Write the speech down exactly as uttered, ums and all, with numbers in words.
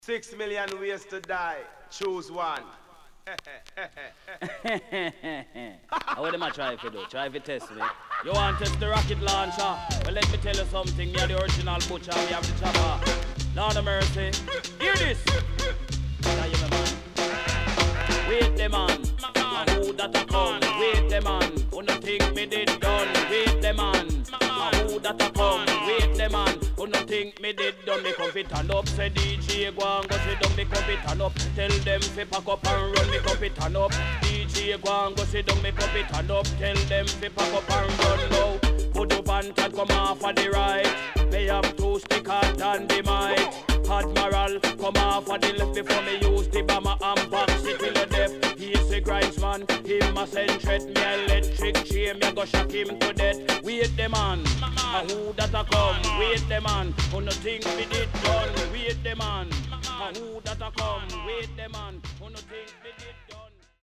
Six million ways to die. Choose one. What am I trying to do? Try to test me. You want to test the rocket launcher? Well, let me tell you something. Me are the original butcher. We have the chopper. Lord of mercy. Hear this. Now you man. Wait the man. Who that a come? Wait the man. Who no think me did done? Wait the man. Who that a come? Wait the man. Who no think me did done? Me come fit turn up. Say D J go and go sit down. Me come fit turn up. Tell them fi pack up and run. Me come fit turn up. D J go and go sit down. Me come fit turn up. Tell them fi pack up and run now. Put up and tad come off of the right. They have two stickers and the mic. Admiral come off of the left before me use the bomber and box it till the death. He's a grinds man, him a send threat. Me electric chain, me go shock him to death. Wait the man, a who that a come? Wait the man, who no think we did done. Wait the man, a who that a come? Wait the man.